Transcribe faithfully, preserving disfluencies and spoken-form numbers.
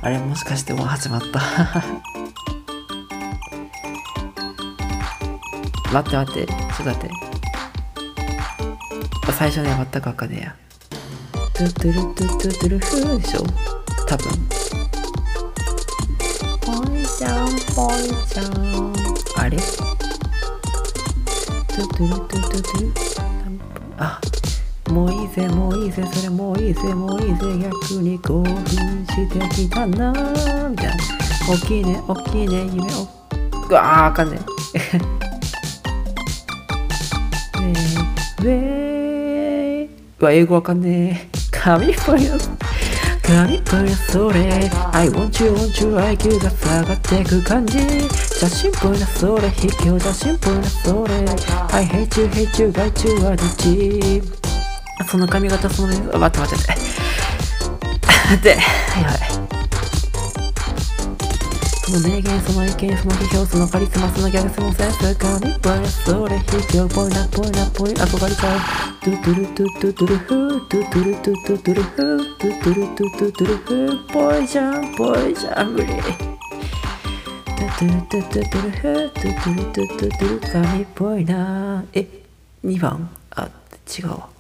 あれもしかしてもう始まった待って待ってちょっと待って最初ね全くわかんねえやトゥトゥルトゥトゥトゥルフーでしょ多分ぽいちゃんぽいちゃんあれトゥトゥルトゥトゥトゥルあもういいぜもういいぜそれもういいぜもういいぜ逆に興奮してきたなーみたいな大きいね大きいね夢をうわーわかんねえウェイウェイうわ英語わかんねえ神っぽいよ神っぽいよそれ I want you want you アイキュー が下がってく感じ写真っぽいなそれ卑怯写真っぽいなそれ I hate you hate you 外中はどっちその髪型その待って待って待って待ってやばいその名言その意見その批評そのカリスマそのギャグそのセンス神っぽいなそれ卑怯っぽいなっぽいなっぽい憧れちゃうトゥトゥルトゥトゥトゥルフートゥトゥルトゥトゥトゥルフートゥトゥルトゥトゥトゥルフーぽいじゃんぽいじゃん無理トゥトゥルトゥトゥトゥルフートゥトゥルトゥトゥトゥル神っぽいなえにばんあ違うわ